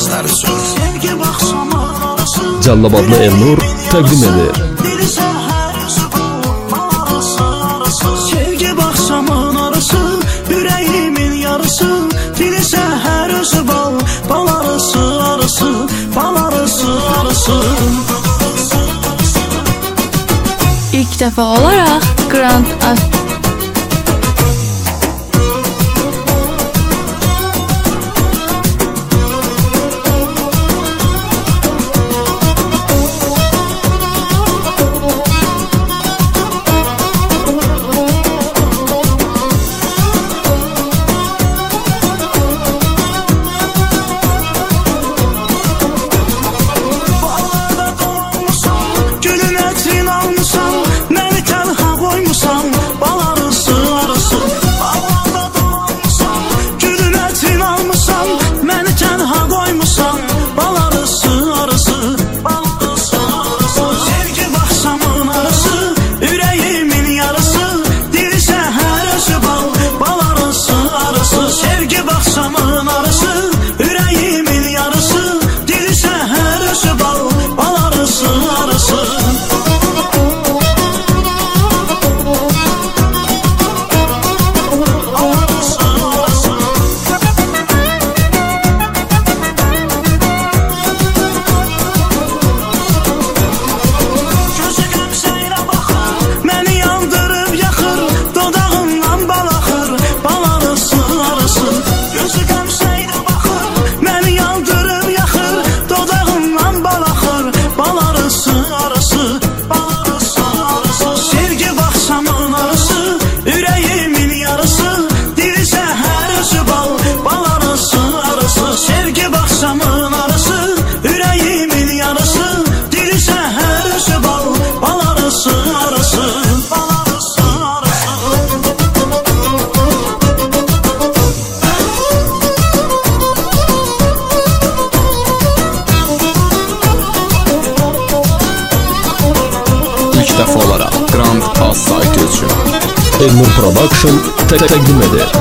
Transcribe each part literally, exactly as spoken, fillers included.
sözləri söz. Sevgi baxşamın arası Cəllabadlı Elnur təqdim edir. Dili səhər üzü bal arası arası. Sevgi baxşamın arası ürəyimin yarısı. Dili səhər üzü bal bal arası arası. Bal arası arası. İlk dəfə olaraq Grand As dəfə olaraq Grand As saytı üçün Elnur Production təqdim edir.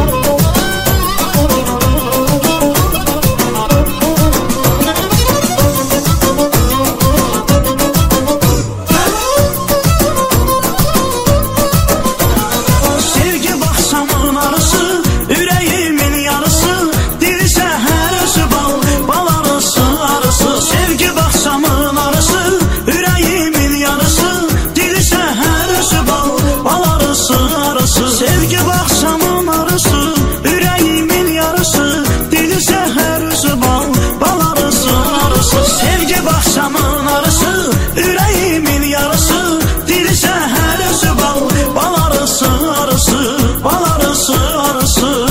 Sevgi baxşamın arası, ürəyimin yarısı. Dili səhər üzü bal, bal arası arası. Sevgi baxşamın arası, ürəyimin yarısı. Dili səhər üzü bal, bal arası arası. Bal arası arası.